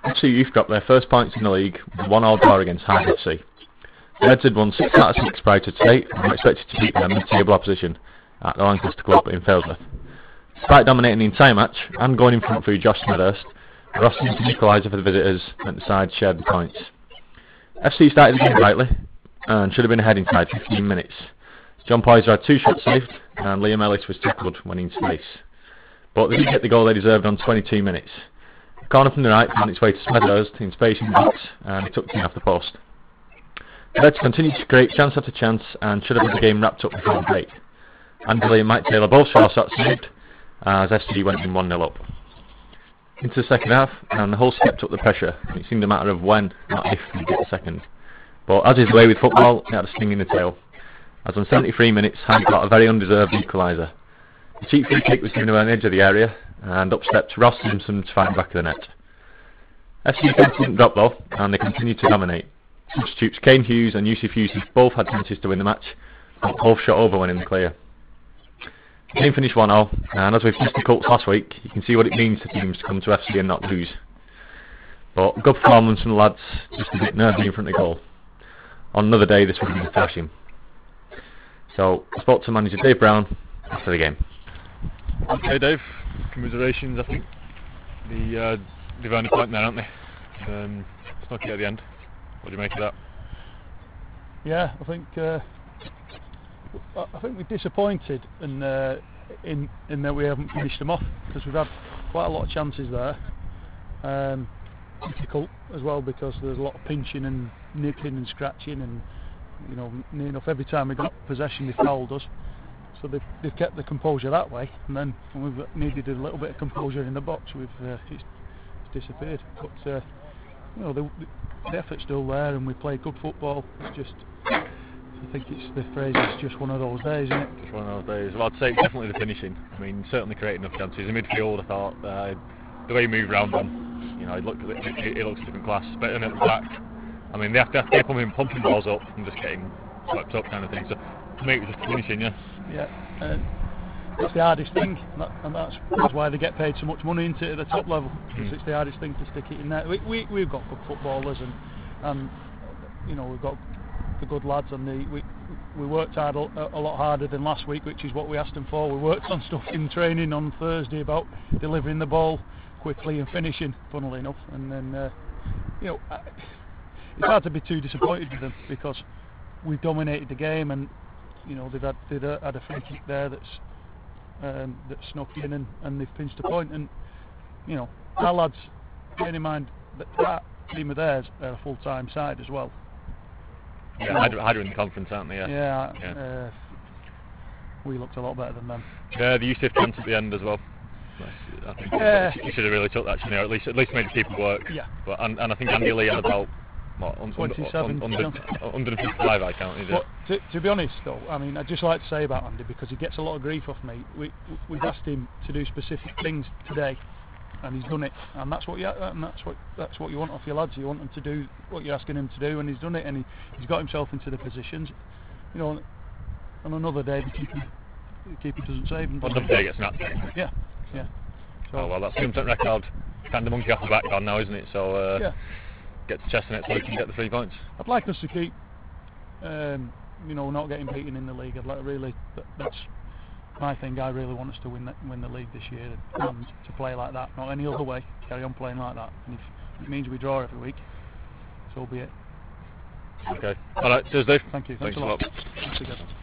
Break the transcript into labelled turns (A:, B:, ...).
A: FC Youth dropped their first points in the league with a 1-1 draw against Hyde FC. The Reds had won 6 out of 6 prior to today and were expected to beat their mid-table opposition at the Lancaster Club in Failsworth. Despite dominating the entire match and going in front through Josh Smethurst, Rossington equaliser for the visitors meant the side shared the points. FC started the game rightly and should have been ahead inside 15 minutes. John Poyser had 2 shots saved and Liam Ellis was tackled when in space. But they did get the goal they deserved on 22 minutes. A corner from the right found its way to Smethurst in space in the box and it took it off the post. The Reds continued to create chance after chance and should have had the game wrapped up before the break. Andy and Mike Taylor both saw shots saved as FC went in 1-0 up. Into the second half and the Hull stepped up the pressure. It seemed a matter of when, not if, we get the second. But as is the way with football, it had a sting in the tail. As on 73 minutes, Hyde got a very undeserved equaliser. The cheap free kick was given away on the edge of the area and up stepped Ross Simpson to find the back of the net. FC didn't drop though and they continued to dominate. Substitutes Kane Hughes and Yusuf Yusuf both had chances to win the match, but both shot over when in the clear. The game finished 1-0, and as we've discussed the Colts last week, you can see what it means to teams to come to FC and not lose. But good performance from the lads, just a bit nervy in front of the goal. On another day this would have been thrashing. So I spoke to manager Dave Brown after the game.
B: Okay Dave, commiserations. I think they've earned a point there, haven't they? Snuck it at the end. What do you make of that?
C: Yeah, I think we're disappointed in that we haven't finished them off, because we've had quite a lot of chances there. Difficult as well because there's a lot of pinching and nipping and scratching, and you know, near enough every time we got possession they fouled us. So they've kept the composure that way, and then when we've needed a little bit of composure in the box, it's disappeared. But you know, the effort's still there, and we play good football. It's just, I think it's the phrase, it's just one of those days, isn't it?
B: Just one of those days. Well, I'd say definitely the finishing. I mean, certainly creating enough chances. In midfield, I thought the way he moved around them, you know, it looks a different class. Better than at the back. I mean, they have to keep pumping balls up and just getting swept up kind of thing. So to me, it was just finishing, yeah.
C: Yeah, that's the hardest thing, and that's why they get paid so much money into at the top level. Because it's the hardest thing to stick it in there. We've got good footballers, and you know, we've got the good lads, and we worked hard, a lot harder than last week, which is what we asked them for. We worked on stuff in training on Thursday about delivering the ball quickly and finishing, funnily enough. And then you know, it's hard to be too disappointed with them because we've dominated the game, and you know, they've had a free kick there that snuck in, and they've pinched a point. And you know, our lads, bearing in mind that team of theirs are a full-time side as well.
B: Yeah, Hyder in the conference, aren't they?
C: Yeah. We looked a lot better than them.
B: Yeah, the Yusuf chance at the end as well. I think you should have really took that, shouldn't you? At least made the people work.
C: Yeah.
B: But and I think Andy Lee had about
C: 27
B: under 55, I counted.
C: But to be honest though, I mean, I'd just like to say about Andy, because he gets a lot of grief off me. We've asked him to do specific things today, and he's done it, and that's what you want off your lads. You want them to do what you're asking him to do, and he's done it, and he's got himself into the positions. You know, on another day the keeper doesn't save him.
B: Another day gets snapped.
C: Yeah. So,
B: well, that's 2% record. Kind of monkey off the back on now, isn't it? So get to Chestnut so we can get the 3 points.
C: I'd like us to keep, you know, not getting beaten in the league. That's my thing. I really want us to win the league this year, and to play like that, not any other way. Carry on playing like that. And if it means we draw every week, so be it.
B: Okay. All right. Cheers, Dave.
C: Thank you.
B: Thanks a lot.